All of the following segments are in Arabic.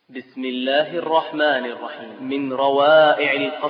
بسم الله الرحمن الرحيم. من روائع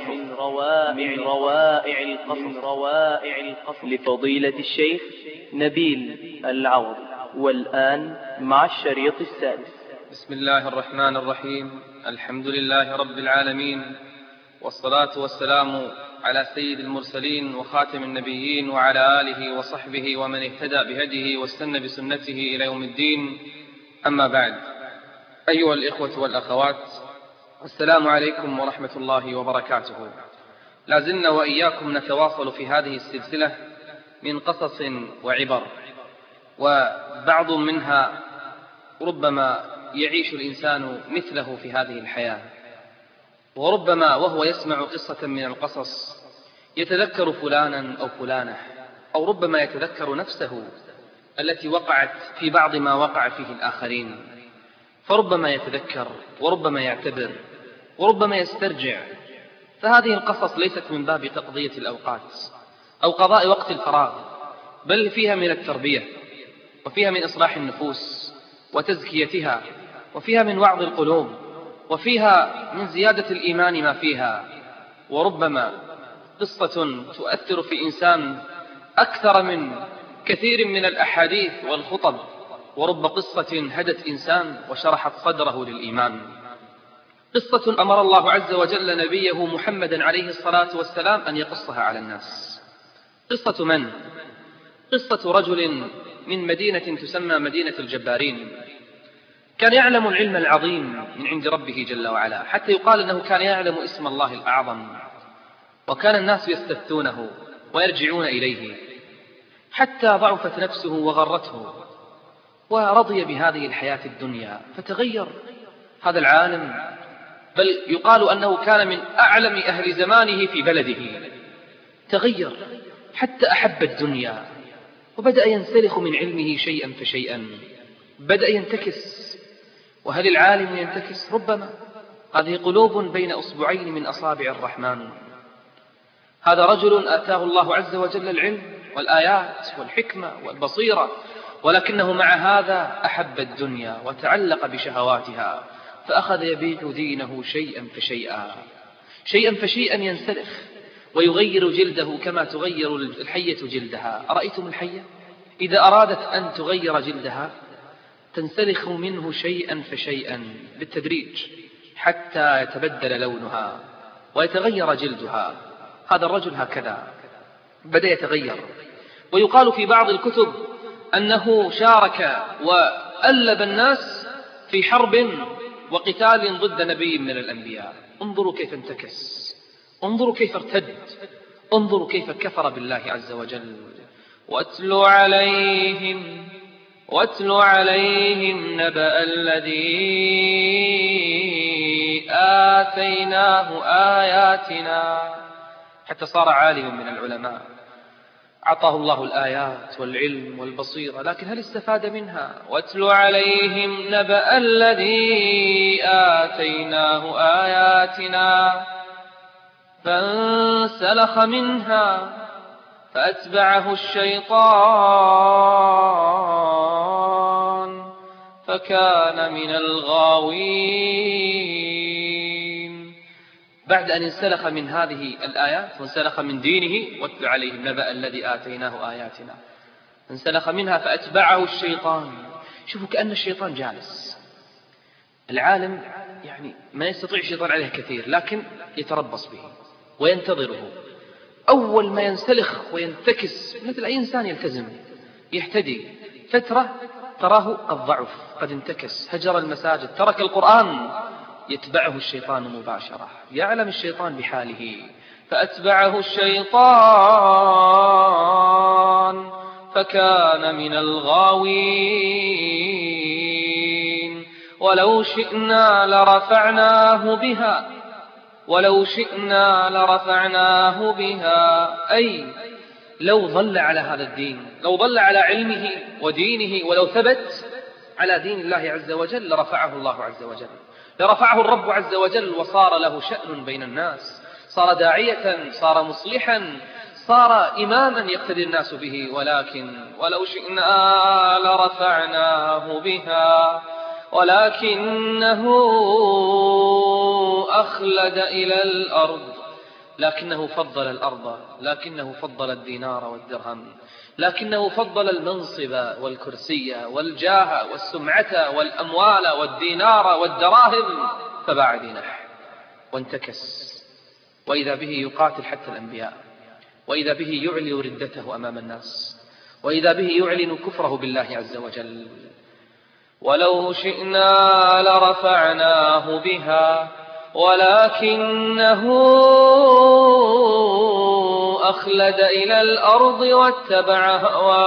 القصص لفضيلة الشيخ نبيل العوض. والآن مع الشريط السادس. بسم الله الرحمن الرحيم. الحمد لله رب العالمين، والصلاة والسلام على سيد المرسلين وخاتم النبيين وعلى آله وصحبه ومن اهتدى بهديه واستنى بسنته إلى يوم الدين. أما بعد، أيها الإخوة والأخوات، السلام عليكم ورحمة الله وبركاته. لازلنا وإياكم نتواصل في هذه السلسلة من قصص وعبر، وبعض منها ربما يعيش الإنسان مثله في هذه الحياة، وربما وهو يسمع قصة من القصص يتذكر فلانا أو فلانة، أو ربما يتذكر نفسه التي وقعت في بعض ما وقع فيه الآخرين، فربما يتذكر وربما يعتبر وربما يسترجع. فهذه القصص ليست من باب تقضية الأوقات أو قضاء وقت الفراغ، بل فيها من التربية، وفيها من إصلاح النفوس وتزكيتها، وفيها من وعظ القلوب، وفيها من زيادة الإيمان ما فيها. وربما قصة تؤثر في إنسان أكثر من كثير من الأحاديث والخطب، ورب قصة هدت إنسان وشرحت صدره للإيمان. قصة أمر الله عز وجل نبيه محمدا عليه الصلاة والسلام أن يقصها على الناس. قصة من؟ قصة رجل من مدينة تسمى مدينة الجبارين، كان يعلم العلم العظيم من عند ربه جل وعلا، حتى يقال أنه كان يعلم اسم الله الأعظم، وكان الناس يستفتونه ويرجعون إليه، حتى ضعفت نفسه وغرته ورضي بهذه الحياة الدنيا، فتغير هذا العالم، بل يقال أنه كان من أعلم أهل زمانه في بلده. تغير حتى أحب الدنيا، وبدأ ينسلخ من علمه شيئا فشيئا، بدأ ينتكس. وهل العالم ينتكس؟ ربما. هذه قلوب بين أصبعين من أصابع الرحمن. هذا رجل آتاه الله عز وجل العلم والآيات والحكمة والبصيرة، ولكنه مع هذا أحب الدنيا وتعلق بشهواتها، فأخذ يبيع دينه شيئا فشيئا، شيئا فشيئا، ينسلخ ويغير جلده كما تغير الحية جلدها. أرأيتم الحية إذا أرادت أن تغير جلدها تنسلخ منه شيئا فشيئا بالتدريج حتى يتبدل لونها ويتغير جلدها. هذا الرجل هكذا بدأ يتغير. ويقال في بعض الكتب أنه شارك وألب الناس في حرب وقتال ضد نبي من الأنبياء. انظروا كيف انتكس، انظروا كيف ارتد، انظروا كيف كفر بالله عز وجل. واتل عليهم نبأ الذي آتيناه آياتنا، حتى صار عالما من العلماء، أعطاه الله الآيات والعلم والبصيرة، لكن هل استفاد منها؟ واتل عليهم نبأ الذي آتيناه آياتنا فانسلخ منها فأتبعه الشيطان فكان من الغاوين. بعد أن انسلخ من هذه الآيات وانسلخ من دينه، واتل عليهم نبأ الذي آتيناه آياتنا، انسلخ منها فأتبعه الشيطان. شوفوا كأن الشيطان جالس. العالم يعني ما يستطيع الشيطان عليه كثير، لكن يتربص به وينتظره. أول ما ينسلخ وينتكس مثل أي إنسان يلتزم يهتدي، فترة تراه قد ضعف، قد انتكس، هجر المساجد، ترك القرآن، يتبعه الشيطان مباشرة. يعلم الشيطان بحاله، فأتبعه الشيطان فكان من الغاوين. ولو شئنا لرفعناه بها أي لو ظل على هذا الدين، لو ظل على علمه ودينه، ولو ثبت على دين الله عز وجل لرفعه الله عز وجل، لرفعه الرب عز وجل، وصار له شأن بين الناس، صار داعية، صار مصلحا، صار إماما يقتدي الناس به. ولكن ولو شئنا لرفعناه بها ولكنه أخلد إلى الأرض، لكنه فضل الأرض، لكنه فضل الدينار والدرهم، لكنه فضل المنصب والكرسي والجاه والسمعة والأموال والدينار والدراهم، فباع دينه وانتكس، وإذا به يقاتل حتى الأنبياء، وإذا به يعلن ردته أمام الناس، وإذا به يعلن كفره بالله عز وجل. ولو شئنا لرفعناه بها ولكنه أخلد إلى الأرض واتبع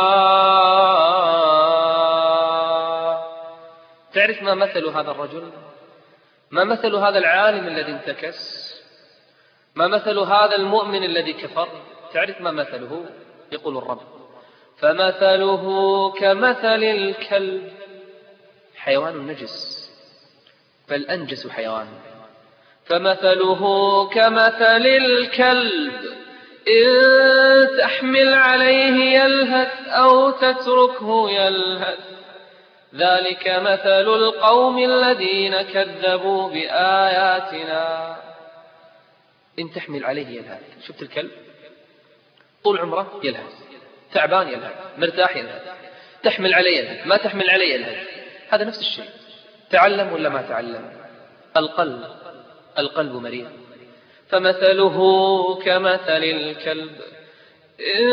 هواه. تعرف ما مثل هذا الرجل؟ ما مثل هذا العالم الذي انتكس؟ ما مثل هذا المؤمن الذي كفر؟ تعرف ما مثله؟ يقول الرب: فمثله كمثل الكلب، حيوان نجس بل أنجس حيوان. فمثله كمثل الكلب إن تحمل عليه يلهث أو تتركه يلهث، ذلك مثل القوم الذين كذبوا بآياتنا. إن تحمل عليه يلهث، شفت الكلب طول عمره يلهث، تعبان يلهث، مرتاح يلهث، تحمل عليه يلهث، ما تحمل عليه يلهث. هذا نفس الشيء، تعلم ولا ما تعلم؟ القلب مريض. فمثله كمثل الكلب إن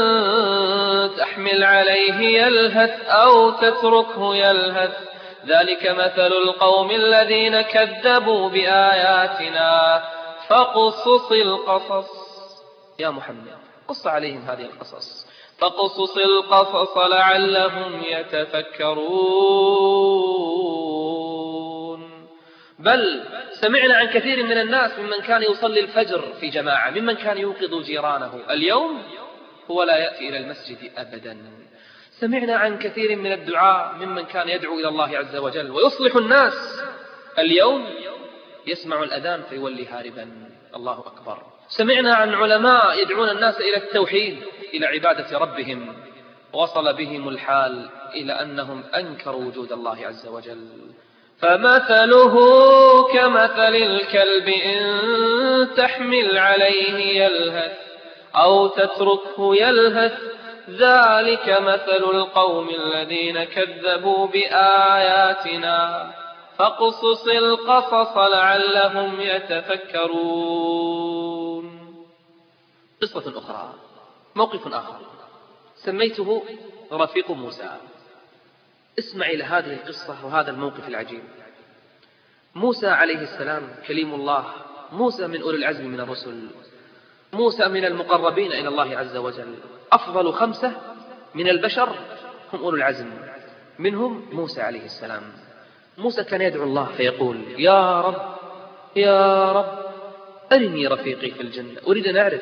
تحمل عليه يلهث أو تتركه يلهث، ذلك مثل القوم الذين كذبوا بآياتنا. فاقصص القصص يا محمد، قص عليهم هذه القصص، فاقصص القصص لعلهم يتفكرون. بل سمعنا عن كثير من الناس ممن كان يصلي الفجر في جماعة، ممن كان يوقظ جيرانه، اليوم هو لا يأتي إلى المسجد أبدا. سمعنا عن كثير من الدعاء ممن كان يدعو إلى الله عز وجل ويصلح الناس، اليوم يسمع الأذان فيولي هاربا. الله أكبر. سمعنا عن علماء يدعون الناس إلى التوحيد، إلى عبادة ربهم، وصل بهم الحال إلى أنهم أنكروا وجود الله عز وجل. فمثله كمثل الكلب إن تحمل عليه يلهث أو تتركه يلهث، ذلك مثل القوم الذين كذبوا بآياتنا. فاقصص القصص لعلهم يتفكرون. قصة أخرى، موقف آخر سميته رفيق موسى. اسمع إلى هذه القصة وهذا الموقف العجيب. موسى عليه السلام كليم الله، موسى من أولي العزم من الرسل، موسى من المقربين إلى الله عز وجل. أفضل 5 من البشر هم أولي العزم، منهم موسى عليه السلام. موسى كان يدعو الله فيقول: يا رب يا رب أرني رفيقي في الجنة، أريد أن أعرف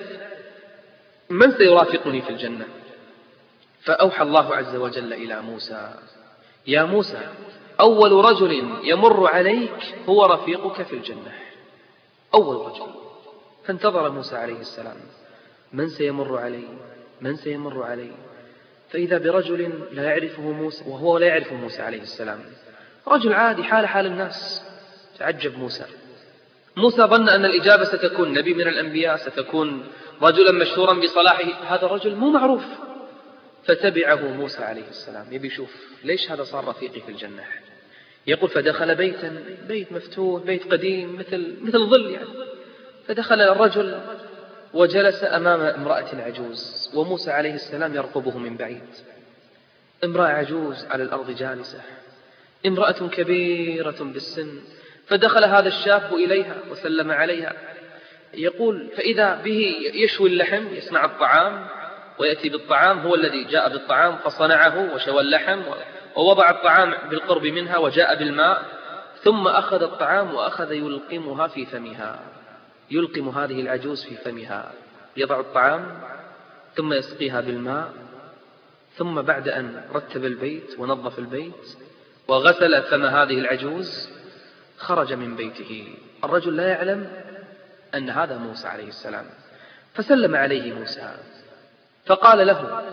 من سيرافقني في الجنة. فأوحى الله عز وجل إلى موسى: يا موسى أول رجل يمر عليك هو رفيقك في الجنة، أول رجل. فانتظر موسى عليه السلام، من سيمر علي؟ من سيمر علي؟ فإذا برجل لا يعرفه موسى وهو لا يعرف موسى عليه السلام، رجل عادي حال الناس. تعجب موسى ظن أن الإجابة ستكون نبي من الأنبياء، ستكون رجلا مشهورا بصلاحه. هذا الرجل مو معروف. فتبعه موسى عليه السلام يبي يشوف ليش هذا صار رفيقي في الجنة. يقول: فدخل بيتا، بيت مفتوح، بيت قديم مثل ظل يعني. فدخل الرجل وجلس أمام امرأة عجوز، وموسى عليه السلام يرقبه من بعيد. امرأة عجوز على الأرض جالسة، امرأة كبيرة بالسن. فدخل هذا الشاب إليها وسلم عليها. يقول: فإذا به يشوي اللحم، يصنع الطعام ويأتي بالطعام، هو الذي جاء بالطعام فصنعه وشوى اللحم ووضع الطعام بالقرب منها وجاء بالماء، ثم أخذ الطعام وأخذ يلقمها في فمها، يلقم هذه العجوز في فمها، يضع الطعام ثم يسقيها بالماء. ثم بعد أن رتب البيت ونظف البيت وغسل فم هذه العجوز خرج من بيته. الرجل لا يعلم أن هذا موسى عليه السلام. فسلم عليه موسى فقال له: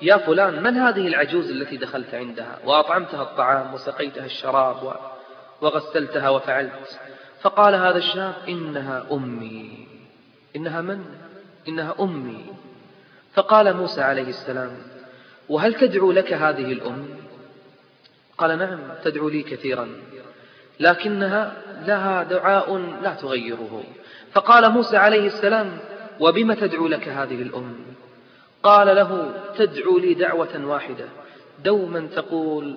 يا فلان من هذه العجوز التي دخلت عندها وأطعمتها الطعام وسقيتها الشراب وغسلتها وفعلت؟ فقال هذا الشاب إنها أمي. إنها من؟ إنها أمي. فقال موسى عليه السلام وهل تدعو لك هذه الأم؟ قال نعم تدعو لي كثيرا لكنها لها دعاء لا تغيره. فقال موسى عليه السلام وبما تدعو لك هذه الأم؟ قال له تدعو لي دعوة واحدة دوما تقول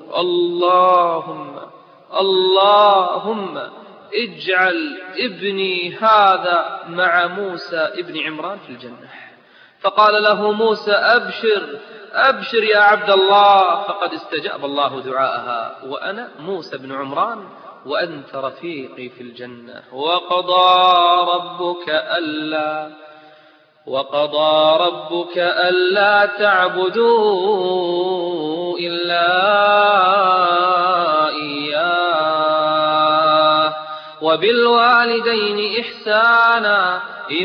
اللهم اجعل ابني هذا مع موسى ابن عمران في الجنة. فقال له موسى أبشر يا عبد الله فقد استجاب الله دعاءها وأنا موسى بن عمران وأنت رفيقي في الجنة. وقضى ربك ألا تعبدوا إلا إياه وبالوالدين إحسانا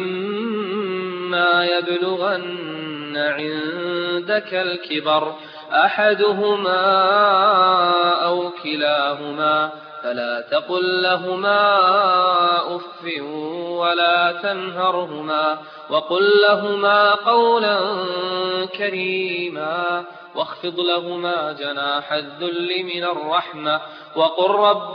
إما يبلغن عندك الكبر أحدهما أو كلاهما فلا تقل لهما أف ولا تنهرهما وقل لهما قولا كريما واخفض لهما جناح الذل من الرحمة وقل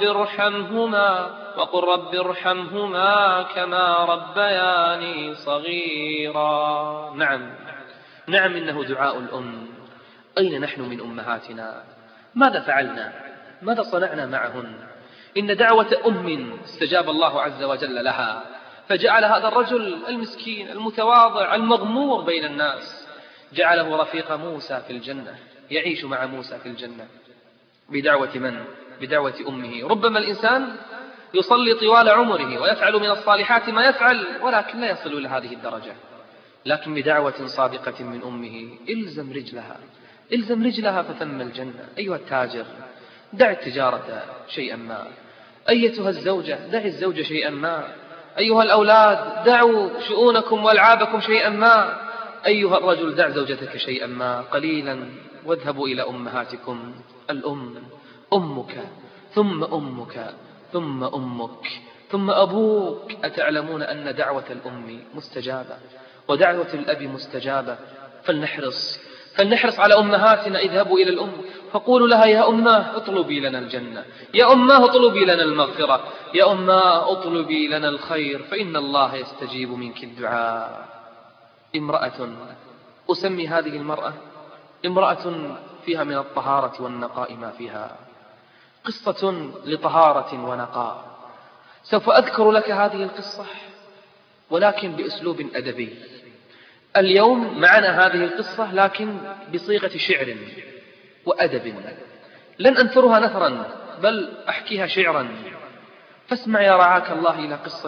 رب ارحمهما كما ربياني صغيرا. نعم إنه دعاء الأم. أين نحن من أمهاتنا؟ ماذا فعلنا؟ ماذا صنعنا معهن؟ إن دعوة أم استجاب الله عز وجل لها فجعل هذا الرجل المسكين المتواضع المغمور بين الناس جعله رفيق موسى في الجنة يعيش مع موسى في الجنة بدعوة من؟ بدعوة أمه. ربما الإنسان يصلي طوال عمره ويفعل من الصالحات ما يفعل ولكن لا يصل إلى هذه الدرجة، لكن بدعوة صادقة من أمه إلزم رجلها فثم الجنة. أيها التاجر دع التجارة شيئا ما، أيتها الزوجة دع الزوجة شيئا ما، أيها الأولاد دعوا شؤونكم والعابكم شيئا ما، أيها الرجل دع زوجتك شيئا ما قليلا واذهبوا إلى أمهاتكم. الأم أمك ثم أمك ثم أمك ثم أبوك. أتعلمون أن دعوة الأم مستجابة ودعوة الأب مستجابة؟ فلنحرص على أمهاتنا. اذهبوا إلى الأم فقولوا لها يا أماه اطلبي لنا الجنة، يا أماه اطلبي لنا المغفرة، يا أماه اطلبي لنا الخير فإن الله يستجيب منك الدعاء. امرأة أسمي هذه المرأة امرأة فيها من الطهارة والنقاء ما فيها، قصة لطهارة ونقاء. سوف أذكر لك هذه القصة ولكن بأسلوب أدبي. اليوم معنا هذه القصة لكن بصيغة شعر وأدب، لن أنثرها نثرا بل أحكيها شعرا. فاسمع يا رعاك الله إلى قصة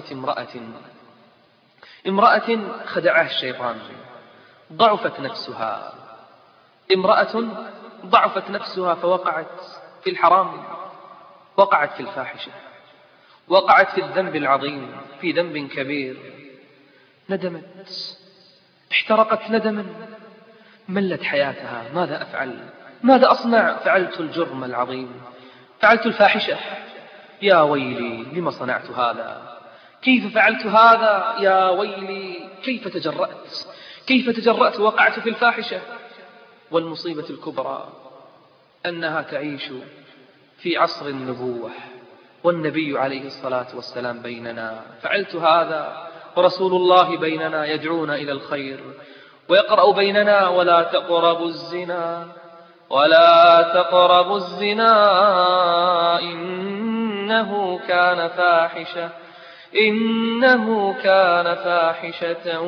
امرأة خدعها الشيطان، امرأة ضعفت نفسها فوقعت في الحرام، وقعت في الفاحشة، وقعت في الذنب العظيم، في ذنب كبير. ندمت، احترقت ندما، ملت حياتها. ماذا أفعل؟ ماذا أصنع؟ فعلت الجرم العظيم، فعلت الفاحشة. يا ويلي لما صنعت هذا؟ كيف فعلت هذا؟ يا ويلي كيف تجرأت وقعت في الفاحشة. والمصيبة الكبرى أنها تعيش في عصر النبوة والنبي عليه الصلاة والسلام بيننا. فعلت هذا ورسول الله بيننا يدعونا إلى الخير ويقرأ بيننا ولا تقربوا الزنا إنه كان فاحشة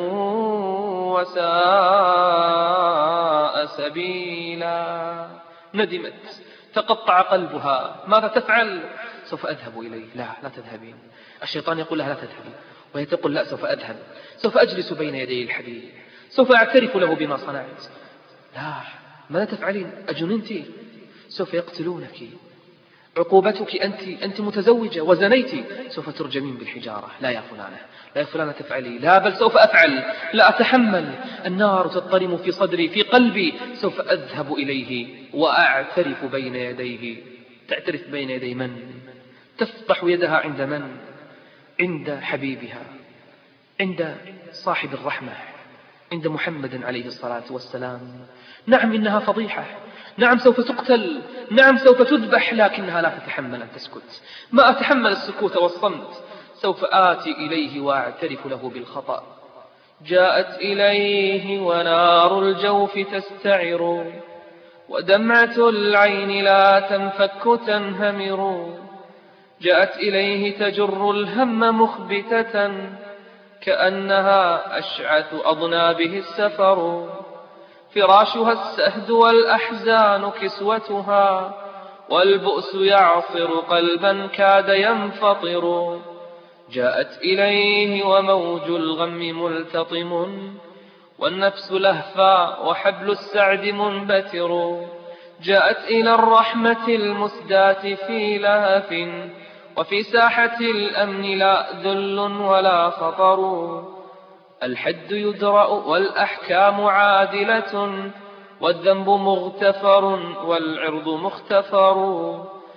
وساء سبيلا. ندمت، تقطع قلبها. ماذا تفعل؟ سوف أذهب إليه. لا تذهبين. الشيطان يقول لها لا تذهبين، وهي تقول لا سوف أذهب، سوف أجلس بين يدي الحبيب، سوف أعترف له بما صنعت. لا، ماذا تفعلين؟ أجننتِ؟ سوف يقتلونك. عقوبتك أنت متزوجة وزنيت، سوف ترجمين بالحجارة. لا يا فلانة، لا يا فلانة تفعلي، لا بل سوف أفعل، لا أتحمل، النار تضطرم في صدري في قلبي، سوف أذهب إليه وأعترف بين يديه. تعترف بين يدي من؟ تفضح يدها عند من؟ عند حبيبها، عند صاحب الرحمة، عند محمد عليه الصلاة والسلام. نعم إنها فضيحة، نعم سوف تقتل، نعم سوف تذبح، لكنها لا تتحمل أن تسكت. ما أتحمل السكوت والصمت، سوف آتي إليه وأعترف له بالخطأ. جاءت إليه ونار الجوف تستعر، ودمعة العين لا تنفك تنهمر. جاءت إليه تجر الهم مخبتة، كأنها أشعث أضنابه السفر. فراشها السهد والأحزان كسوتها، والبؤس يعصر قلبا كاد ينفطر. جاءت إليه وموج الغم ملتطم، والنفس لهفا وحبل السعد منبتر. جاءت إلى الرحمة المسداة في لهف، وفي ساحة الأمن لا ذل ولا خطر. الحد يدرأ والأحكام عادلة، والذنب مغتفر والعرض مختفر.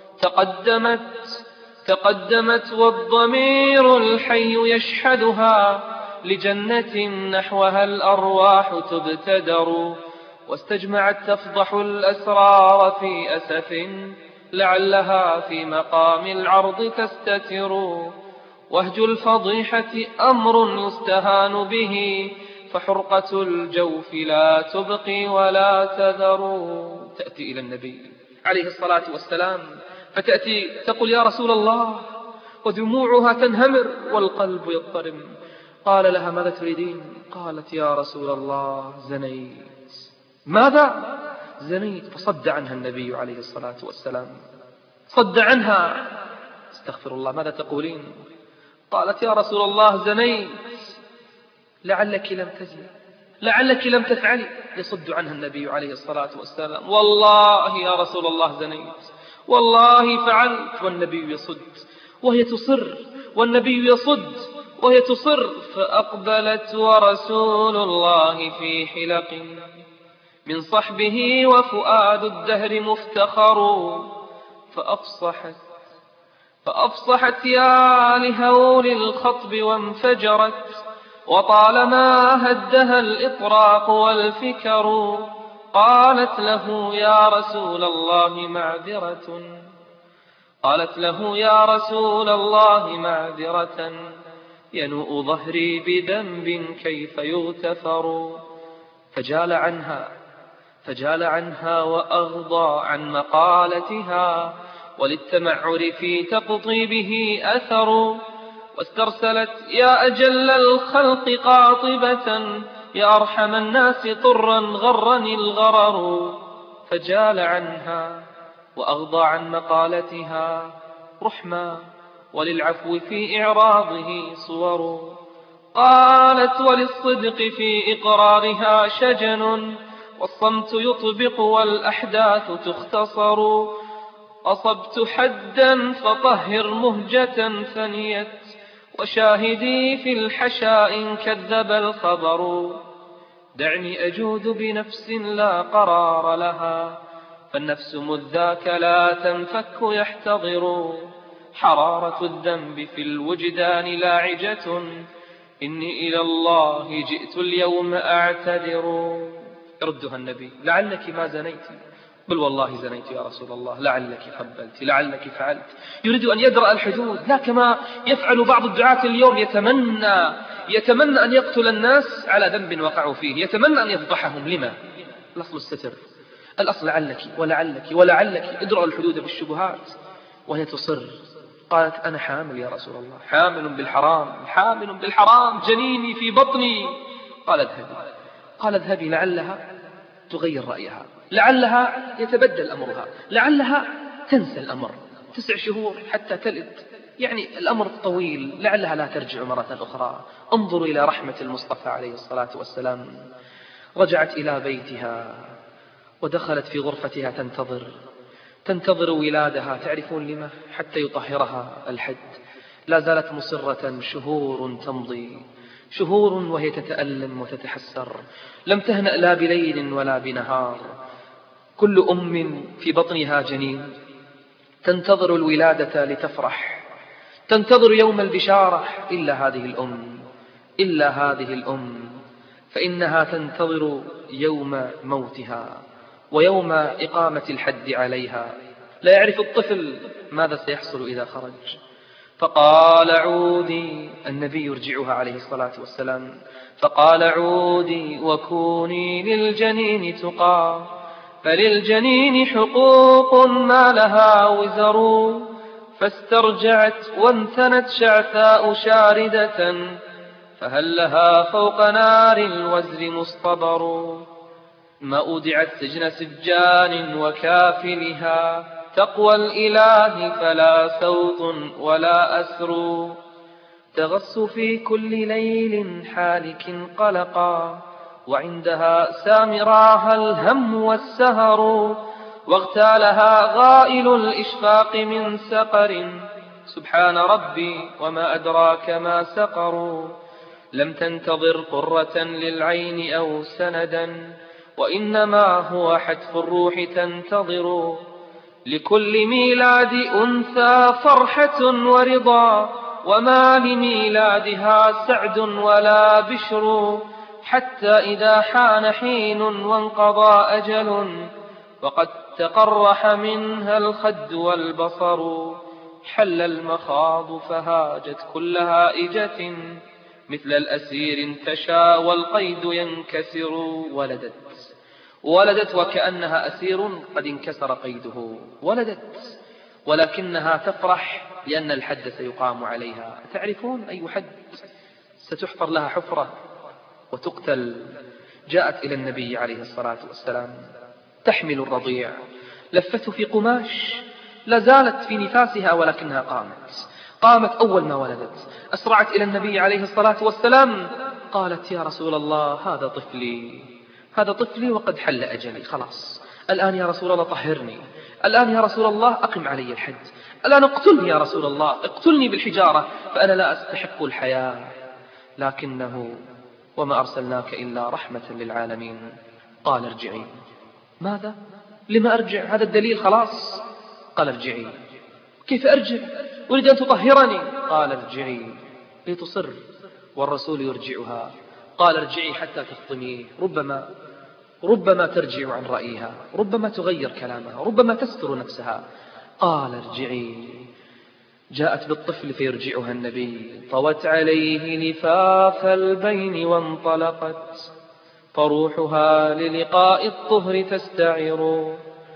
تقدمت والضمير الحي يشحذها، لجنة نحوها الأرواح تبتدر. واستجمعت تفضح الأسرار في أسف، لعلها في مقام العرض تستتر. وهج الفضيحة أمر يستهان به، فحرقة الجوف لا تبقي ولا تذر. تأتي إلى النبي عليه الصلاة والسلام فتأتي تقول يا رسول الله، ودموعها تنهمر والقلب يضطرم. قال لها ماذا تريدين؟ قالت يا رسول الله زنيت. ماذا؟ زنيت. فصد عنها النبي عليه الصلاة والسلام، صد عنها. استغفر الله، ماذا تقولين؟ قالت يا رسول الله زنيت. لعلك لم تزني، لعلك لم تفعلي. يصد عنها النبي عليه الصلاة والسلام. والله يا رسول الله زنيت، والله فعلت. والنبي يصد وهي تصر، والنبي يصد وهي تصر. فأقبلت ورسول الله في حلق من صحبه، وفؤاد الدهر مفتخر. فأفصحت يا لهول الخطب وانفجرت، وطالما هدها الإطراق والفكر. قالت له يا رسول الله معذرة، قالت له يا رسول الله معذرة، ينوء ظهري بذنب كيف يغتفر. فجال عنها وأغضى عن مقالتها، وللتمعر في تقطيبه أثر. واسترسلت يا أجل الخلق قاطبة، يا أرحم الناس طرا غرني الغرر. فجال عنها وأغضى عن مقالتها رحما، وللعفو في إعراضه صور. قالت وللصدق في إقرارها شجن، والصمت يطبق والأحداث تختصر. أصبت حدا فطهر مهجة ثنيت، وشاهدي في الحشاء إن كذب الخبر. دعني أجود بنفس لا قرار لها، فالنفس مذ ذاك لا تنفك يحتضر. حرارة الذنب في الوجدان لاعجة، إني إلى الله جئت اليوم أعتذر. يردها النبي لعلك ما زنيت. بل والله زنيت يا رسول الله، لعلك قبلت، لعلك فعلت. يريد أن يدرأ الحدود، لا كما يفعل بعض الدعاة اليوم، يتمنى أن يقتل الناس على ذنب وقعوا فيه، يتمنى أن يفضحهم. لما؟ الأصل الستر، الأصل لعلك ولعلك ولعلك. ادرأ الحدود بالشبهات. وهي تصر. قالت أنا حامل يا رسول الله، حامل بالحرام، حامل بالحرام، جنيني في بطني. قال اذهبي لعلها تغير رأيها، لعلها يتبدل أمرها، لعلها تنسى الأمر. 9 شهور حتى تلد، يعني الأمر طويل، لعلها لا ترجع مرة أخرى. انظروا إلى رحمة المصطفى عليه الصلاة والسلام. رجعت إلى بيتها ودخلت في غرفتها تنتظر. تنتظر ولادها، تعرفون لما؟ حتى يطهرها الحد. لا زالت مصرة، شهور تمضي، شهور وهي تتألم وتتحسر، لم تهنأ لا بليل ولا بنهار. كل أم في بطنها جنين تنتظر الولادة لتفرح، تنتظر يوم البشارة، إلا هذه الأم فإنها تنتظر يوم موتها ويوم إقامة الحد عليها. لا يعرف الطفل ماذا سيحصل إذا خرج. فقال عودي، النبي يرجعها عليه الصلاة والسلام، فقال عودي وكوني للجنين تقى، فللجنين حقوق ما لها وزر. فاسترجعت وانثنت شعثاء شاردة، فهل لها فوق نار الوزر مصطبر. ما أودعت سجن سجان وكافلها، تقوى الإله فلا سوط ولا أسر. تغص في كل ليل حالك قلقا، وعندها سامراها الهم والسهر. واغتالها غائل الإشفاق من سقر، سبحان ربي وما أدراك ما سقر. لم تنتظر قرة للعين أو سندا، وإنما هو حتف الروح تنتظر. لكل ميلاد أنثى فرحة ورضا، وما لميلادها سعد ولا بشر. حتى إذا حان حين وانقضى أجل، وقد تقرح منها الخد والبصر. حل المخاض فهاجت كل هائجة، مثل الأسير انتشى والقيد ينكسر. ولدت وكأنها أسير قد انكسر قيده، ولدت ولكنها تفرح لأن الحد سيقام عليها. تعرفون أي حد؟ ستحفر لها حفرة وتقتل. جاءت إلى النبي عليه الصلاة والسلام تحمل الرضيع، لفته في قماش، لا زالت في نفاسها ولكنها قامت أول ما ولدت، أسرعت إلى النبي عليه الصلاة والسلام، قالت يا رسول الله هذا طفلي وقد حل أجلي، خلاص الآن يا رسول الله طهرني، الآن يا رسول الله أقم علي الحد، الآن اقتلني يا رسول الله، اقتلني بالحجارة فأنا لا أستحق الحياة. لكنه وما أرسلناك إلا رحمة للعالمين. قال ارجعي. ماذا؟ لما أرجع؟ هذا الدليل خلاص. قال ارجعي. كيف أرجع؟ أريد أن تطهرني. قال ارجعي لتصر، والرسول يرجعها. قال ارجعي حتى تفطميه، ربما ترجع عن رأيها، ربما تغير كلامها، ربما تستر نفسها. قال ارجعي. جاءت بالطفل فيرجعها النبي، طوت عليه لفاف البين وانطلقت، فروحها للقاء الطهر تستعر.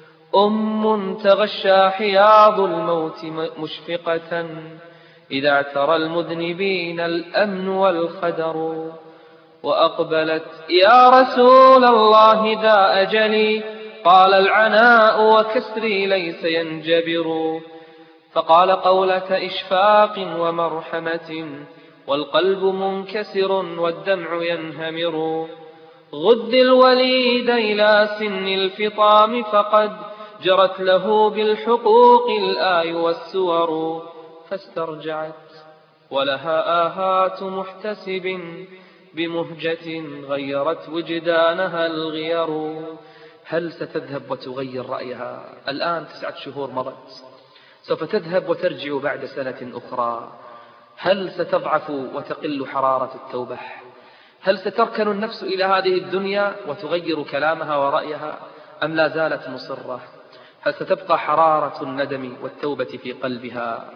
تغشى حياض الموت مشفقة، إذا اعترى المذنبين الأمن والخدر. وأقبلت يا رسول الله ذا أجلي، قال العناء وكسري ليس ينجبر. فقال قولة إشفاق ومرحمة، والقلب منكسر والدمع ينهمر. غد الوليد إلى سن الفطام، فقد جرت له بالحقوق الآي والسور. فاسترجعت ولها آهات محتسب، بمهجة غيرت وجدانها الغير. هل ستذهب وتغير رأيها؟ الآن 9 شهور مضت، سوف تذهب وترجع بعد سنة أخرى. هل ستضعف وتقل حرارة التوبة؟ هل ستركن النفس إلى هذه الدنيا وتغير كلامها ورأيها، أم لا زالت مصرة؟ هل ستبقى حرارة الندم والتوبة في قلبها؟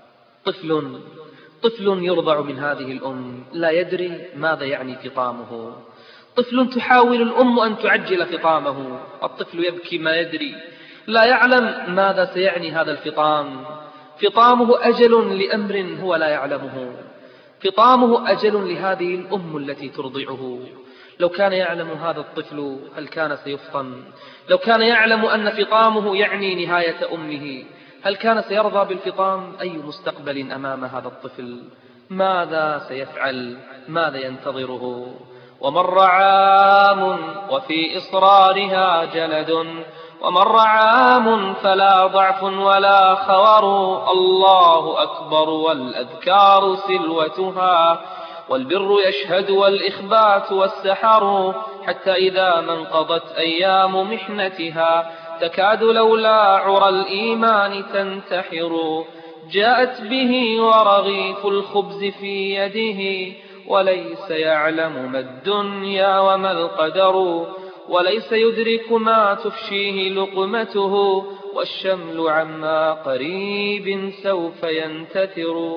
طفل يرضع من هذه الأم لا يدري ماذا يعني فطامه. طفل تحاول الأم أن تعجل فطامه، الطفل يبكي ما يدري، لا يعلم ماذا سيعني هذا الفطام. فطامه أجل لأمر هو لا يعلمه، فطامه أجل لهذه الأم التي ترضعه. لو كان يعلم هذا الطفل هل كان سيفطم؟ لو كان يعلم أن فطامه يعني نهاية أمه هل كان سيرضى بالفطام؟ أي مستقبل أمام هذا الطفل؟ ماذا سيفعل؟ ماذا ينتظره؟ ومر عام وفي إصرارها جلد، ومر عام فلا ضعف ولا خور. الله أكبر والأذكار سلوتها، والبر يشهد والإخبات والسحر. حتى إذا ما انقضت أيام محنتها تكاد لولا عرى الإيمان تنتحر. جاءت به ورغيف الخبز في يده، وليس يعلم ما الدنيا وما القدر. وليس يدرك ما تفشيه لقمته، والشمل عما قريب سوف ينتثر.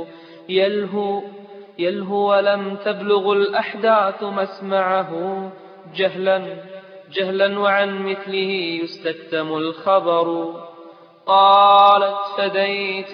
يلهو ولم تبلغ الأحداث مسمعه، جهلا وعن مثله يستكتم الخبر. قالت فديت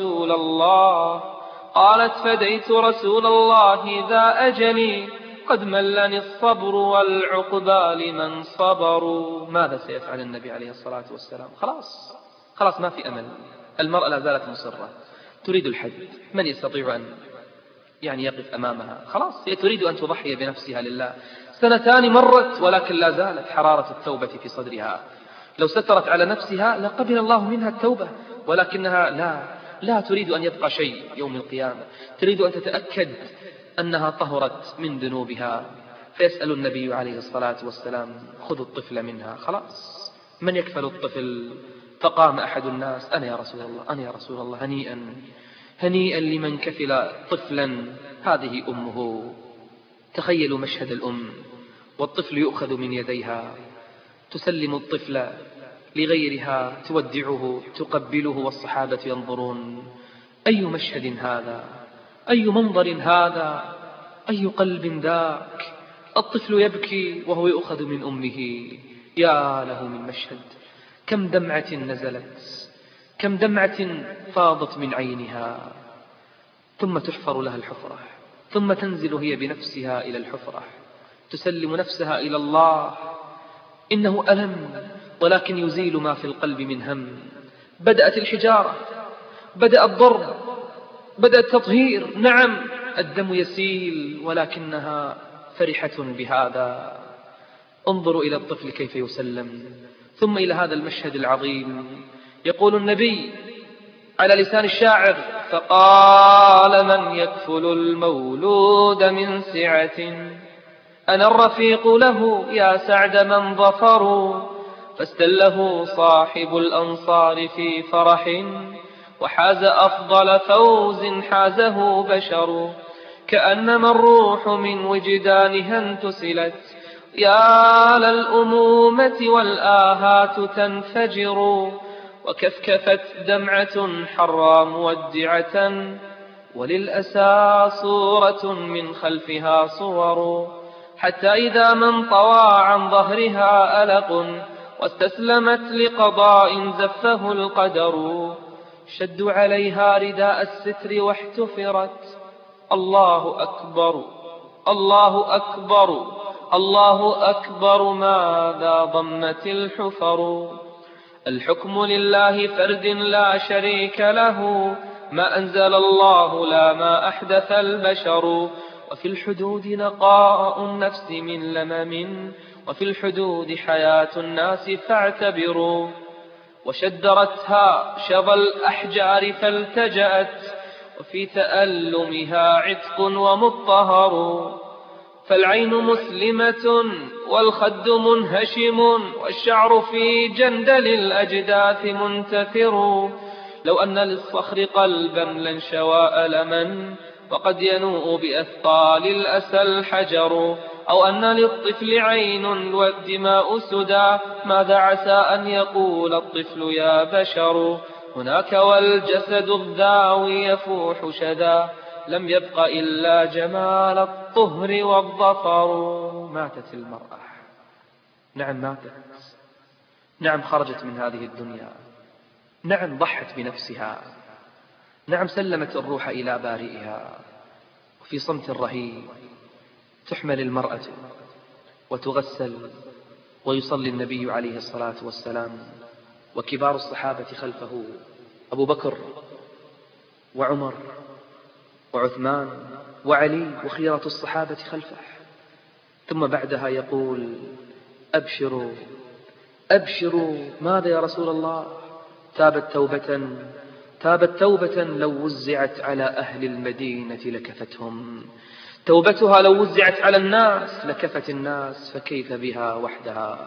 رسول الله ذا أجلي، قد ملني الصبر والعقبى لمن صبروا. ماذا سيفعل النبي عليه الصلاة والسلام؟ خلاص ما في أمل. المرأة لا زالت مصرة تريد الحج. من يستطيع أن يقف أمامها؟ خلاص هي تريد أن تضحي بنفسها لله. 2 مرت ولكن لا زالت حرارة التوبة في صدرها. لو سترت على نفسها لقبل الله منها التوبة، ولكنها لا تريد أن يبقى شيء يوم القيامة. تريد أن تتأكد أنها طهرت من ذنوبها. فيسأل النبي عليه الصلاة والسلام: خذ الطفل منها. خلاص من يكفل الطفل؟ فقام أحد الناس: أنا يا رسول الله، هنيئا لمن كفل طفلا هذه أمه. تخيلوا مشهد الأم والطفل يؤخذ من يديها، تسلم الطفل لغيرها، تودعه، تقبله، والصحابة ينظرون. أي مشهد هذا؟ أي منظر هذا؟ أي قلب ذاك؟ الطفل يبكي وهو يؤخذ من أمه. يا له من مشهد! كم دمعة نزلت، كم دمعة فاضت من عينها. ثم تحفر لها الحفرة، ثم تنزل هي بنفسها إلى الحفرة، تسلم نفسها إلى الله. إنه ألم، ولكن يزيل ما في القلب من هم. بدأت الحجارة، بدأ الضرب، بدأ التطهير. نعم الدم يسيل، ولكنها فرحة بهذا. انظروا إلى الطفل كيف يسلم، ثم إلى هذا المشهد العظيم. يقول النبي على لسان الشاعر: فقال من يكفل المولود من سعة، أنا الرفيق له يا سعد من ظفروا. فاستله صاحب الأنصار في فرح، وحاز أفضل فوز حازه بشر. كأنما الروح من وجدانها انتسلت، يا للأمومة والآهات تنفجر. وكفكفت دمعة حرى مودعة، وللأسى صورة من خلفها صور. حتى إذا ما انطوى عن ظهرها ألق، واستسلمت لقضاء زفه القدر. شدوا عليها رداء الستر واحتفرت. الله أكبر، الله أكبر، الله أكبر، ماذا ضمت الحفر. الحكم لله فرد لا شريك له، ما أنزل الله لا ما أحدث البشر. وفي الحدود نقاء النفس من لمم، وفي الحدود حياة الناس فاعتبروا. وشدرتها شظى الأحجار فالتجأت، وفي تألمها عتق ومطهر. فالعين مسلمة والخد منهشم، والشعر في جندل الأجداث منتثر. لو أن للصخر قلبا لانشوى ألما، وقد ينوء بأثقال الأسى الحجر. أو أن للطفل عين والدماء سدى، ماذا عسى أن يقول الطفل يا بشر. هناك والجسد الذاوي يفوح شذا، لم يبق إلا جمال الطهر والظفر. ماتت المرأة، نعم ماتت، نعم خرجت من هذه الدنيا، نعم ضحت بنفسها، نعم سلمت الروح إلى بارئها. وفي صمت رهيب تحمل المرأة وتغسل، ويصلي النبي عليه الصلاة والسلام وكبار الصحابة خلفه، أبو بكر وعمر وعثمان وعلي وخيرة الصحابة خلفه. ثم بعدها يقول: أبشروا أبشروا. ماذا يا رسول الله؟ تابت توبة لو وزعت على أهل المدينة لكفتهم. توبتها لو وزعت على الناس لكفت الناس، فكيف بها وحدها؟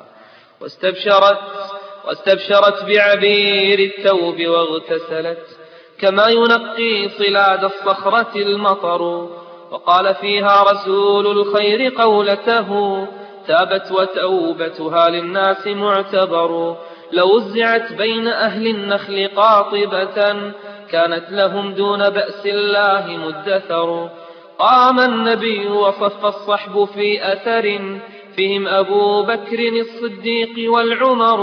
واستبشرت بعبير التوب واغتسلت كما ينقي صلاد الصخرة المطر. وقال فيها رسول الخير قولته: تابت وتوبتها للناس معتبر. لو وزعت بين أهل النخل قاطبة كانت لهم دون بأس الله مدثر. قام النبي وصف الصحب في أثر فيهم أبو بكر الصديق والعمر.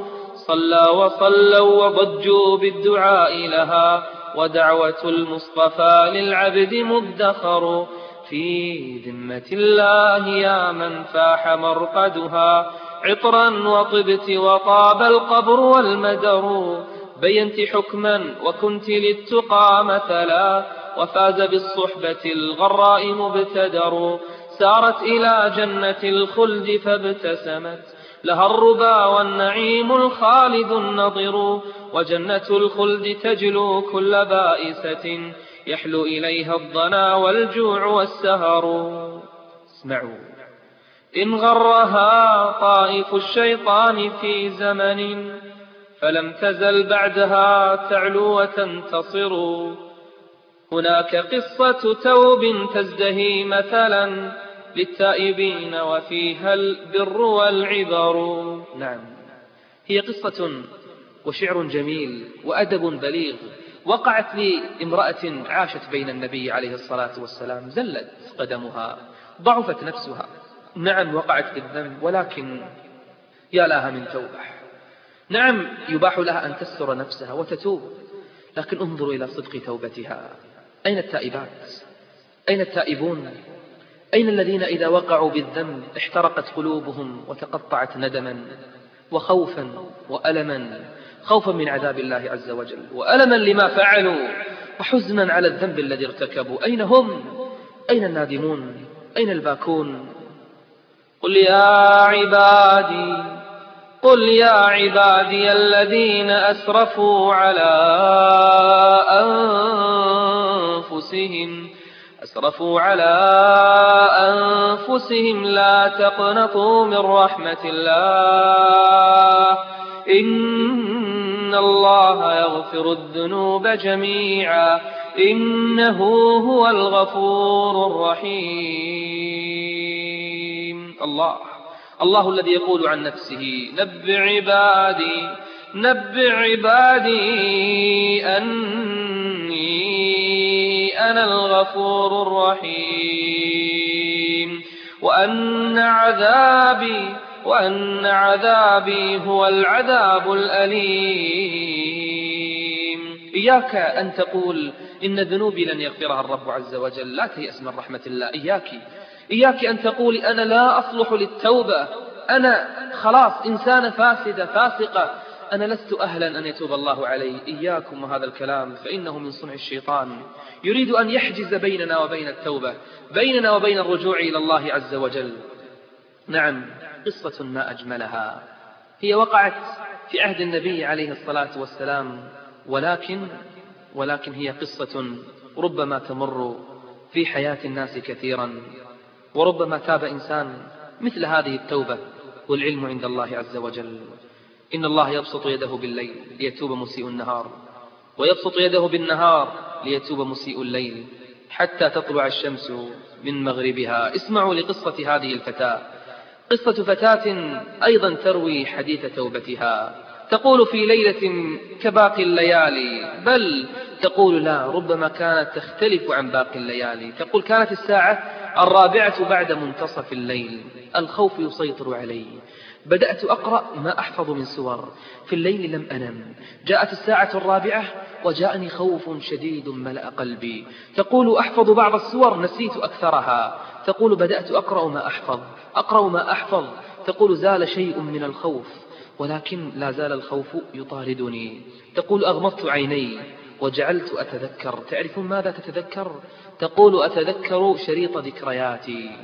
وصلوا وضجوا بالدعاء لها، ودعوة المصطفى للعبد مدخر. في ذمة الله يا من فاح مرقدها عطرا وطبت وطاب القبر والمدر. بينت حكما وكنت للتقى مثلا، وفاز بالصحبة الغراء مبتدر. سارت إلى جنة الخلد فابتسمت لها الربا والنعيم الخالد النضر. وجنة الخلد تجلو كل بائسة يحلو إليها الضنا والجوع والسهر. اسمعوا: إن غرها طائف الشيطان في زمن فلم تزل بعدها تعلو وتنتصر. هناك قصة توب تزدهي مثلا للتائبين وفيها البر والعبر. نعم، هي قصة وشعر جميل وأدب بليغ وقعت لامرأة عاشت بين النبي عليه الصلاة والسلام. زلت قدمها، ضعفت نفسها. نعم، وقعت بالذنب، ولكن يا لها من توبة. نعم، يباح لها أن تستر نفسها وتتوب، لكن انظروا إلى صدق توبتها. أين التائبات؟ أين التائبون؟ أين الذين إذا وقعوا بالذنب احترقت قلوبهم وتقطعت ندما وخوفا وألما؟ خوفا من عذاب الله عز وجل، وألما لما فعلوا، وحزنا على الذنب الذي ارتكبوا. أين هم؟ أين النادمون؟ أين الباكون؟ قل يا عبادي الذين أسرفوا على أنفسهم لا تقنطوا من رحمة الله، إن الله يغفر الذنوب جميعا إنه هو الغفور الرحيم. الله الذي يقول عن نفسه: نبئ عبادي أني أنا الغفور الرحيم، وأن عذابي هو العذاب الأليم. إياك أن تقول إن ذنوبي لن يغفرها الرب عز وجل، لا تيأس من رحمة الله. إياك أن تقول أنا لا أصلح للتوبة، أنا خلاص إنسانة فاسدة فاسقة، أنا لست أهلا أن يتوب الله علي. إياكم وهذا الكلام، فإنه من صنع الشيطان، يريد أن يحجز بيننا وبين التوبة، بيننا وبين الرجوع إلى الله عز وجل. نعم، قصة ما أجملها. هي وقعت في عهد النبي عليه الصلاة والسلام، ولكن هي قصة ربما تمر في حياة الناس كثيرا، وربما تاب إنسان مثل هذه التوبة والعلم عند الله عز وجل. إن الله يبسط يده بالليل ليتوب مسيء النهار، ويبسط يده بالنهار ليتوب مسيء الليل، حتى تطلع الشمس من مغربها. اسمعوا لقصة هذه الفتاة، قصة فتاة أيضا تروي حديث توبتها. تقول في ليلة كباقي الليالي، بل تقول لا، ربما كانت تختلف عن باقي الليالي. تقول كانت الساعة 4 بعد منتصف الليل، الخوف يسيطر علي، بدأت أقرأ ما أحفظ من سور، في الليل لم أنم، جاءت الساعة 4 وجاءني خوف شديد ملأ قلبي. تقول أحفظ بعض السور نسيت أكثرها. تقول بدأت أقرأ ما أحفظ. تقول زال شيء من الخوف، ولكن لا زال الخوف يطاردني. تقول أغمضت عيني وجعلت أتذكر. تعرفون ماذا تتذكر؟ تقول أتذكر شريط ذكرياتي.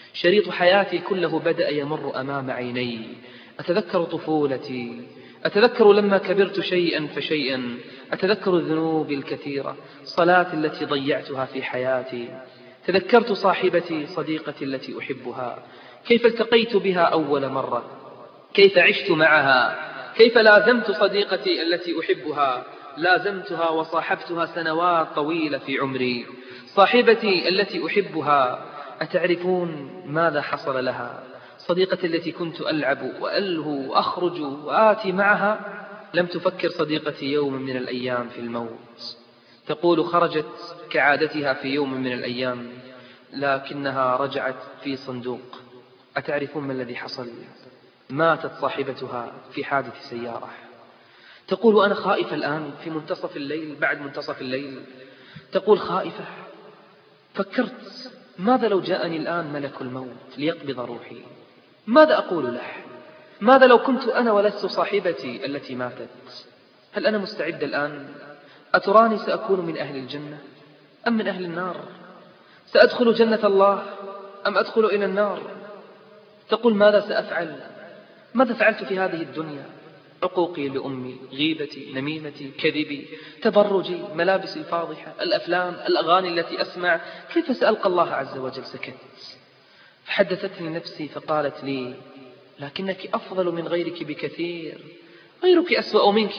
شريط حياتي كله بدأ يمر أمام عيني. أتذكر طفولتي، أتذكر لما كبرت شيئا فشيئا، أتذكر الذنوب الكثيرة، صلاتي التي ضيعتها في حياتي. تذكرت صاحبتي صديقتي التي أحبها، كيف التقيت بها أول مرة، كيف عشت معها، كيف لازمت صديقتي التي أحبها، لازمتها وصاحبتها سنوات طويلة في عمري. صاحبتي التي أحبها، أتعرفون ماذا حصل لها؟ صديقتي التي كنت ألعب وألهو وأخرج وآتي معها، لم تفكر صديقتي يوم من الأيام في الموت. تقول خرجت كعادتها في يوم من الأيام، لكنها رجعت في صندوق. أتعرفون ما الذي حصل؟ ماتت صاحبتها في حادث سيارة. تقول وأنا خائفة الآن في منتصف الليل، بعد منتصف الليل، تقول خائفة. فكرت ماذا لو جاءني الآن ملك الموت ليقبض روحي؟ ماذا أقول له؟ ماذا لو كنت أنا ولست صاحبتي التي ماتت؟ هل أنا مستعد الآن؟ أتراني سأكون من أهل الجنة أم من أهل النار؟ سأدخل جنة الله أم أدخل إلى النار؟ تقول ماذا سأفعل؟ ماذا فعلت في هذه الدنيا؟ عقوقي لأمي، غيبتي، نميمتي، كذبي، تبرجي، ملابسي الفاضحة، الأفلام، الأغاني التي أسمع، كيف سألقى الله عز وجل؟ سكت. فحدثتني نفسي فقالت لي لكنك أفضل من غيرك بكثير، غيرك أسوأ منك.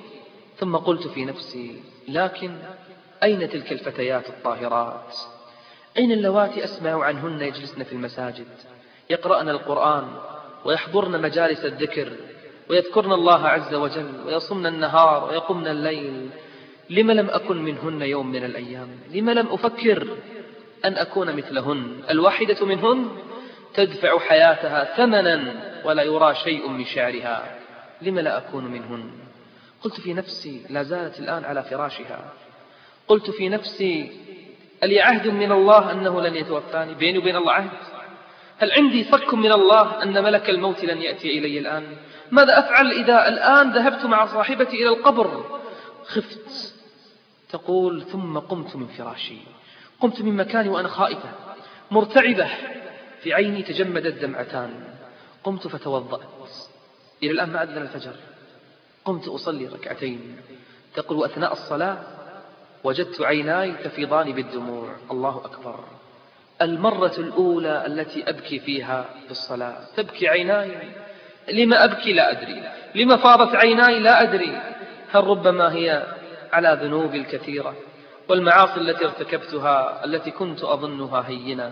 ثم قلت في نفسي لكن أين تلك الفتيات الطاهرات؟ أين اللواتي أسمع عنهن يجلسن في المساجد يقرأن القرآن ويحضرن مجالس الذكر ويذكرن الله عز وجل ويصمن النهار ويقمن الليل؟ لم لم أكن منهن يوم من الأيام؟ لم لم أفكر أن أكون مثلهن؟ الواحدة منهن تدفع حياتها ثمنا ولا يرى شيء من شعرها. لم لا أكون منهن؟ قلت في نفسي لا زالت الآن على فراشها. قلت في نفسي ألي عهد من الله أنه لن يتوفاني؟ بيني وبين الله عهد؟ هل عندي صك من الله أن ملك الموت لن يأتي إلي الآن؟ ماذا أفعل إذا الآن ذهبت مع صاحبتي إلى القبر؟ خفت. تقول ثم قمت من فراشي، قمت من مكاني وأنا خائفة مرتعبة، في عيني تجمدت دمعتان. قمت فتوضأت، إلى الآن ما أذن الفجر. قمت أصلي ركعتين. تقول وأثناء الصلاة وجدت عيناي تفيضان بالدموع. الله أكبر. المرة الأولى التي أبكي فيها في الصلاة تبكي عيناي. لما أبكي لا أدري، لما فاضت عيناي لا أدري. هل ربما هي على ذنوب الكثيرة والمعاصي التي ارتكبتها التي كنت أظنها هينة؟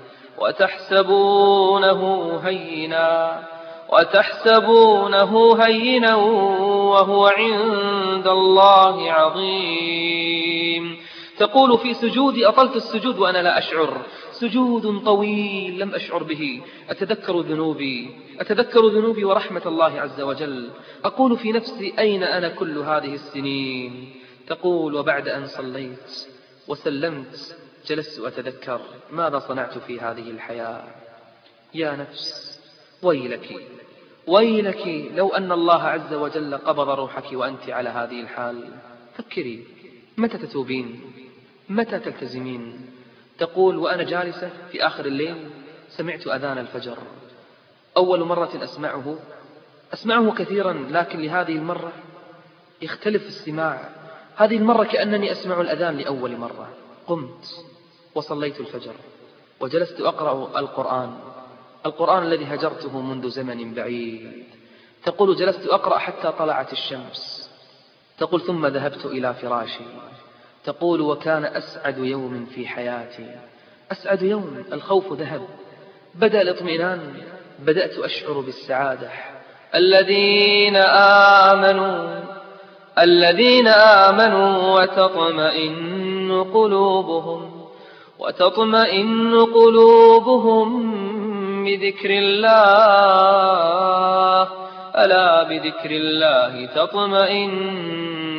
وتحسبونه هينا وتحسبونه هينا وهو عند الله عظيم. تقول في سجودي أطلت السجود وأنا لا أشعر، سجود طويل لم أشعر به. أتذكر ذنوبي ورحمة الله عز وجل. أقول في نفسي أين أنا كل هذه السنين؟ تقول وبعد أن صليت وسلمت جلست أتذكر ماذا صنعت في هذه الحياة. يا نفس ويلك لو أن الله عز وجل قبض روحك وأنت على هذه الحال. فكري متى تتوبين؟ متى تلتزمين؟ تقول وأنا جالسة في آخر الليل سمعت أذان الفجر. أول مرة أسمعه كثيرا، لكن لهذه المرة يختلف السماع. هذه المرة كأنني أسمع الأذان لأول مرة. قمت وصليت الفجر وجلست أقرأ القرآن الذي هجرته منذ زمن بعيد. تقول جلست أقرأ حتى طلعت الشمس. تقول ثم ذهبت إلى فراشي. تقول وكان أسعد يوم في حياتي، أسعد يوم. الخوف ذهب، بدأ الاطمئنان، بدأت أشعر بالسعادة. الذين آمنوا وتطمئن قلوبهم بذكر الله، ألا بذكر الله تطمئن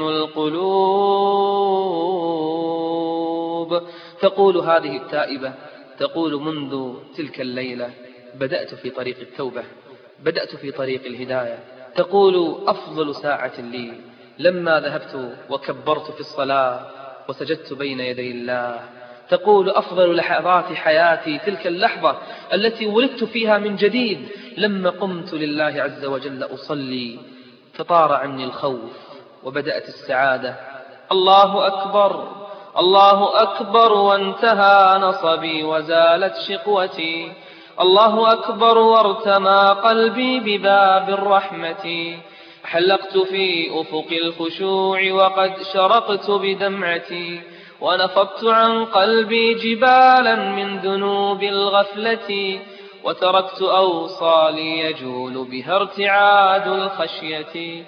القلوب. تقول هذه التائبة، تقول منذ تلك الليلة بدأت في طريق التوبة، بدأت في طريق الهداية. تقول أفضل ساعة لي لما ذهبت وكبرت في الصلاة وسجدت بين يدي الله تقول أفضل لحظات حياتي تلك اللحظة التي ولدت فيها من جديد لما قمت لله عز وجل أصلي، فطار عني الخوف وبدأت السعادة. الله أكبر الله أكبر وانتهى نصبي وزالت شقوتي، الله أكبر وارتمى قلبي بباب الرحمة، حلقت في أفق الخشوع وقد شرقت بدمعتي، ونفضت عن قلبي جبالا من ذنوب الغفلة، وتركت أوصالي يجول بها ارتعاد الخشية،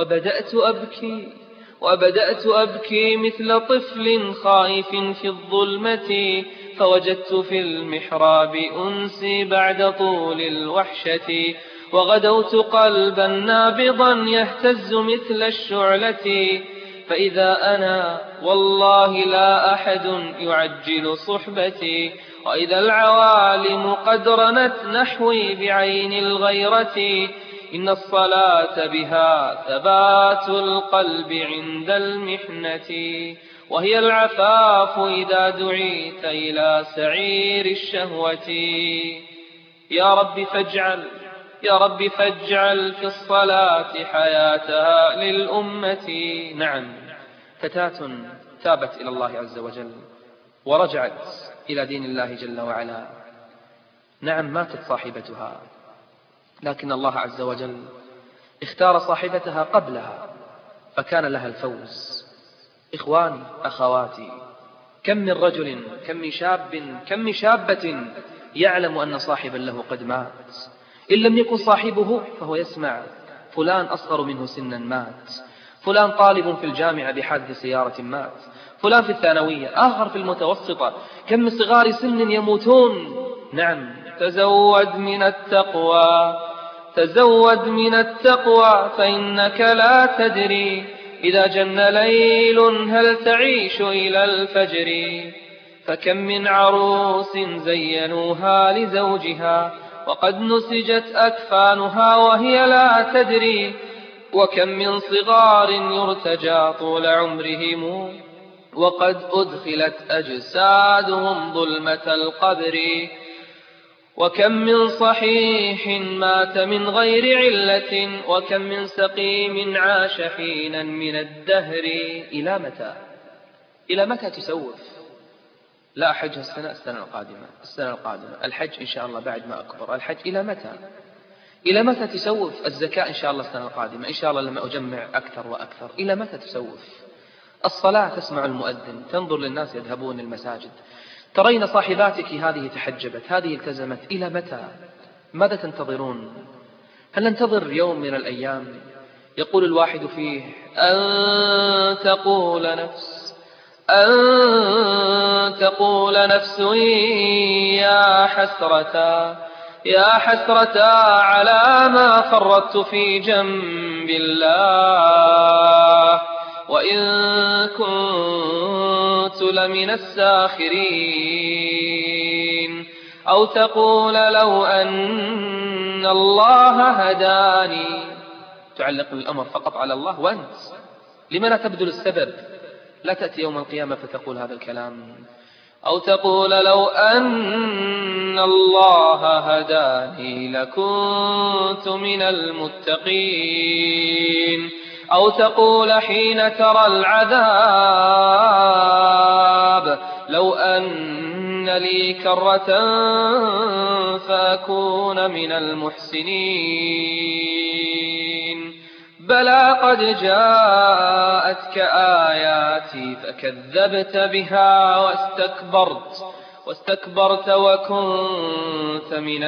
وبدأت أبكي مثل طفل خائف في الظلمة، فوجدت في المحراب أنسي بعد طول الوحشة، وغدوت قلبا نابضا يهتز مثل الشعلة، فإذا أنا والله لا أحد يعجل صحبتي، وإذا العوالم قد رنت نحوي بعين الغيرة، إن الصلاة بها ثبات القلب عند المحنة، وهي العفاف إذا دعيت إلى سعير الشهوة. يا رب فاجعل في الصلاة حياتها للأمة. نعم، فتاة تابت إلى الله عز وجل ورجعت إلى دين الله جل وعلا. نعم، ماتت صاحبتها، لكن الله عز وجل اختار صاحبتها قبلها فكان لها الفوز. إخواني أخواتي، كم من رجل، كم من شابة يعلم أن صاحبا له قد مات، إن لم يكن صاحبه فهو يسمع فلان أصغر منه سنا مات، فلان طالب في الجامعة بحادث سيارة مات، فلان في الثانوية، آخر في المتوسطة. كم من صغار سن يموتون. نعم، تزود من التقوى فإنك لا تدري إذا جن ليل هل تعيش إلى الفجر، فكم من عروس زينوها لزوجها وقد نسجت أكفانها وهي لا تدري، وكم من صغار يرتجى طول عمرهم وقد أدخلت أجسادهم ظلمة القبر، وكم من صحيح مات من غير علة، وكم من سقيم عاش حينا من الدهر. إلى متى تسوف؟ لا أحج السنة القادمة، الحج إن شاء الله بعد ما أكبر، الحج إلى متى تسوف؟ الزكاة إن شاء الله السنة القادمة، إن شاء الله لما أجمع أكثر وأكثر. إلى متى تسوف؟ الصلاة تسمع المؤذن، تنظر للناس يذهبون المساجد، ترين صاحباتك هذه تحجبت، هذه التزمت. إلى متى؟ ماذا تنتظرون؟ هل ننتظر يوم من الأيام يقول الواحد فيه أن تقول نفس يا حسرة على ما فرطت في جنب الله، وإن كنت لمن الساخرين، أو تقول لو أن الله هداني. تعلق الأمر فقط على الله، وأنت لما لا تبذل السبب؟ لا تأتي يوم القيامة فتقول هذا الكلام. أو تقول لو أن الله هداني لكنت من المتقين، أو تقول حين ترى العذاب لو أن لي كرة فأكون من المحسنين. بلى قد جاءتك آياتي فكذبت بها واستكبرت وكنت من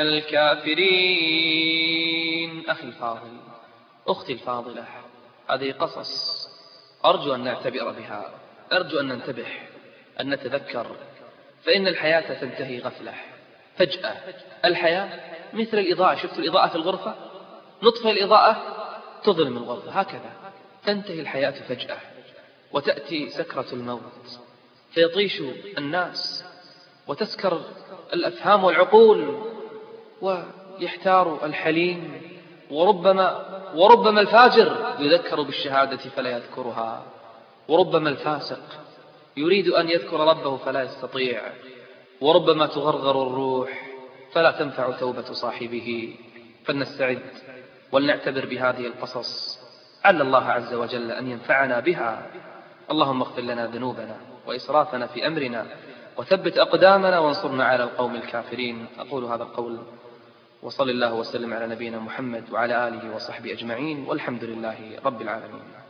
الكافرين. أخي الفاضل، أختي الفاضلة، هذه قصص أرجو أن نعتبر بها، أرجو أن ننتبه، أن نتذكر، فإن الحياة تنتهي غفلة فجأة. الحياة مثل الإضاءة، شفت الإضاءة في الغرفة؟ نطفئ الإضاءة تظلم الغرفة، هكذا تنتهي الحياة فجأة، وتأتي سكرة الموت فيطيش الناس وتسكر الأفهام والعقول، ويحتار الحليم، وربما الفاجر يذكر بالشهادة فلا يذكرها، وربما الفاسق يريد أن يذكر ربه فلا يستطيع، وربما تغرغر الروح فلا تنفع توبة صاحبه. فلنستعد ولنعتبر بهذه القصص عل الله عز وجل أن ينفعنا بها. اللهم اغفر لنا ذنوبنا وإسرافنا في أمرنا، وثبت أقدامنا وانصرنا على القوم الكافرين. أقول هذا القول، وصل الله وسلم على نبينا محمد وعلى آله وصحبه أجمعين، والحمد لله رب العالمين.